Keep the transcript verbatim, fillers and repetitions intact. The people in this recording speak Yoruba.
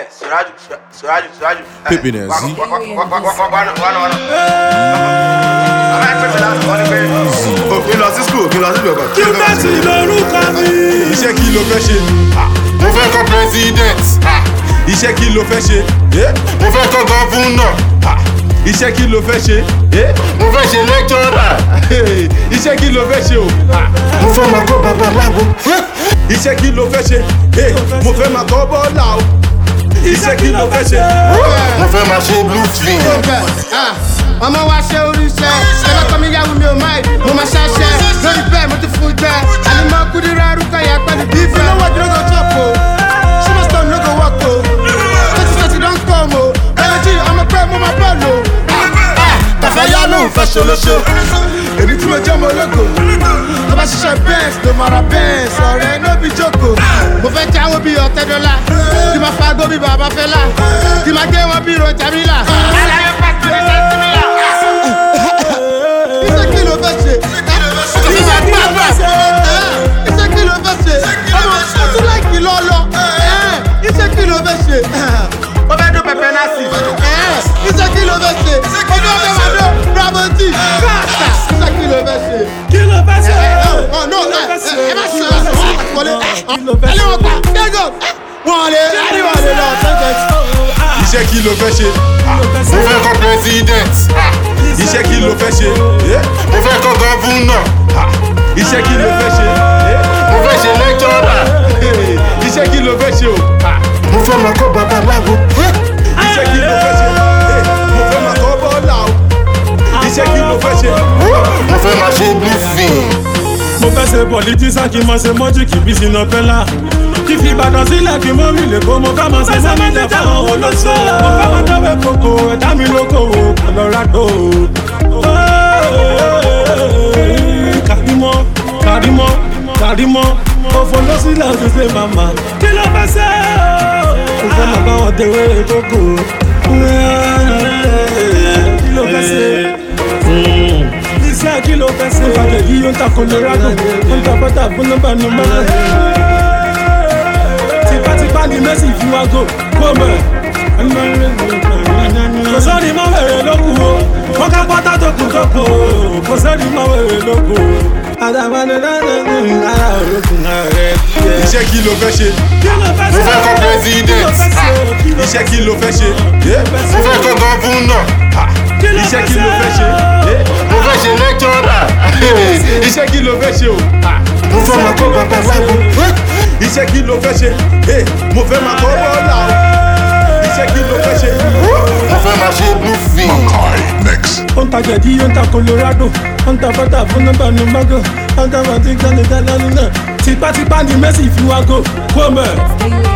Suraju, Suraju, Suraju. Pepe Nazi. Kí lọ sí school, kí lọ sí ìjọba. Kí bá ti lórúkọ mi. Iṣẹ́ kí ló fẹ́ ṣe? Mo fẹ́ kọ́ president. Iṣẹ́ kí ló fẹ́ ṣe? Mo fẹ́ kọ́ governor. Iṣẹ́ kí ló fẹ́ ṣe? Mo fẹ́ ṣe lecturer. Iṣẹ́ kí ló fẹ́ ṣe o? Mo fẹ́ máa kọ́ babaláwo. Iṣẹ́ kí ló fẹ́ ṣe? Mo fẹ́ máa kọ́ bọ́ọ̀là o. Iṣẹ́ kí ló fẹ́ ṣe? Mo fẹ́ máa ṣe blue film. Ọmọ wa ṣe oríṣẹ́, ẹgbẹ́ kan mi yàwó mi ò máì, mo máa ṣáṣẹ́, lórí bẹ́ẹ̀ mo ti fún jẹ́, àlùmọ́ kúndínlá arúgbó yà pẹ̀lú bífẹ́. Lówó dúró go chop o, ṣúná stone no go work o, twenty twenty don come o, bẹ́ẹ̀jì ọmọ pẹ́ mo máa bọ́ọ̀lù o. Tàfẹ́ yá ló ń fẹ́ ṣolóṣo, èmi tí mo jẹ́ ọmọ ológo, tó bá ṣiṣẹ́ Benz ló máa ra Benz, ọ̀rẹ́ ló bí jókòó. Mo fẹ́ jáwó bí ọ̀tẹ́ dọ́là, kí máa fagbó bí bàbá Fẹlá, kí máa gé wọn bí Roger Miller. Iṣẹ́ kí ló fẹ́ ṣe? Iṣẹ́ kí ló fẹ́ ṣe? Iṣẹ́ kí ló fẹ́ ṣe? Ọmọ ọtún láìkì lọ́lọ́. Iṣẹ́ kí ló fẹ́ ṣe? Mo fẹ́ dún pẹpẹ náà sí. Iṣẹ́ kí ló fẹ́ ṣe? Mo fẹ́ fẹ́ máa dún Brabantí. Iṣẹ́ kí ló fẹ́ ṣe? Kí ló fẹ́ ṣe? Ọ̀nà ẹ má ṣe ọ̀sán àkọlé. Ẹni wọ́n pa Dégò. Wọ́n lè ẹni wọ́n lè lọ sẹ́jẹ̀. Iṣẹ́ kí ló fẹ́ ṣe? Mo fẹ́ kọ́ president. Iṣẹ́ kí ló fẹ́ ṣe? Mo fẹ́ kọ́ governor. Iṣẹ́ kí ló fẹ́ ṣe? Mo fẹ́ ṣe lecturer. Iṣẹ́ kí ló fẹ́ ṣe o? Mo fẹ́ máa kọ́ babaláwo. Iṣẹ́ kí ló fẹ́ ṣe? Mo fẹ́ máa kọ́ bọ́ọ̀là o. Iṣẹ́ kí ló fẹ́ ṣe? Mo fẹ́ máa ṣe blue film. Mo fẹ́ ṣe politician kí n máa ṣe mọ́jìkì bí sinú pẹ́lá. Kí fi Ìbàdàn sílẹ̀ kí mo rí lè kó mo fẹ́ máa ṣe sẹ́mẹ́lẹ̀ fáwọn olóṣó. Mo fẹ́ máa dáwẹ́ koko ẹ̀dá mi lókòwò Colorado. Kàrímọ́, Kàrímọ́, Kàrímọ́, òfò ló sílẹ̀ tó ṣe màmá. Kí ló fẹ́ ṣe? Mo fẹ́ máa bá wọn tẹ̀wé kókò. Kí ló fẹ́ ṣe? Iṣẹ́ kí ló fẹ́ ṣe? Ìfàgẹ̀ yìí yóò ń ta Colorado, ó ń ta bọ́tà fún nọ́mbà nọ́mbà. Tipátipá ni Messi fi wá gò, kó mọ̀. Kò sọ́ni mọ́ wẹ̀rẹ̀ lókun o, wọ́n ká pátá tó kù tó kù o. Kò sọ́ni mọ́ wẹ̀rẹ̀ lókun o. Iṣẹ́ kí ló fẹ́ ṣe? Mo fẹ́ kọ́ president. Iṣẹ́ kí ló fẹ́ ṣe? Mo fẹ́ kọ́ governor. Iṣẹ́ kí ló fẹ́ ṣe? Mo fẹ́ ṣe lecturer. Iṣẹ́ kí ló fẹ́ ṣe o? Mo fẹ́ máa kọ́ babaláwo. Iṣẹ́ kí ló fẹ́ ṣe? Mo fẹ́ máa kọ́ bọ́ọ̀là o. Iṣẹ́ kí ló fẹ́ ṣe? Mo fẹ́ máa ṣe blue film. Ó ń ta jẹ̀dí, ó ń ta Colorado, ó ń ta bọ́tà fún nọ́mbà nọ́mbà. Ó ń ta bàtí kan ní tẹ́lẹ̀ nínú. Tipátipá ni Messi fi wá gò, kó mọ̀.